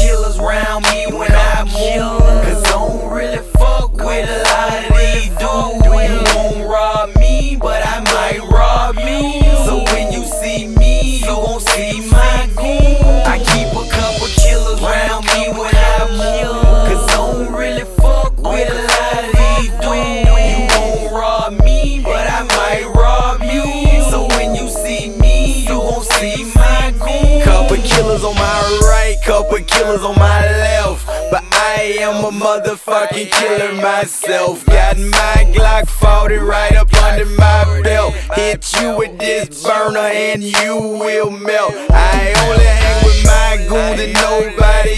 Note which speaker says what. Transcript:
Speaker 1: killers round me when I move, cause I don't really fuck with a lot of these dudes. You won't rob me, but I might rob you. So when you see me, you gon' see my goon. I keep a couple killers round me when I move, cause I don't really fuck with a lot of these dudes. You won't rob me, but I might rob you. So when you see me, you gon' see my goon. Couple killers on my right, couple killers on my left, but I am a motherfucking killer myself. Got my Glock 40 right up under my belt. Hit you with this burner and you will melt. I only hang with my goons and nobody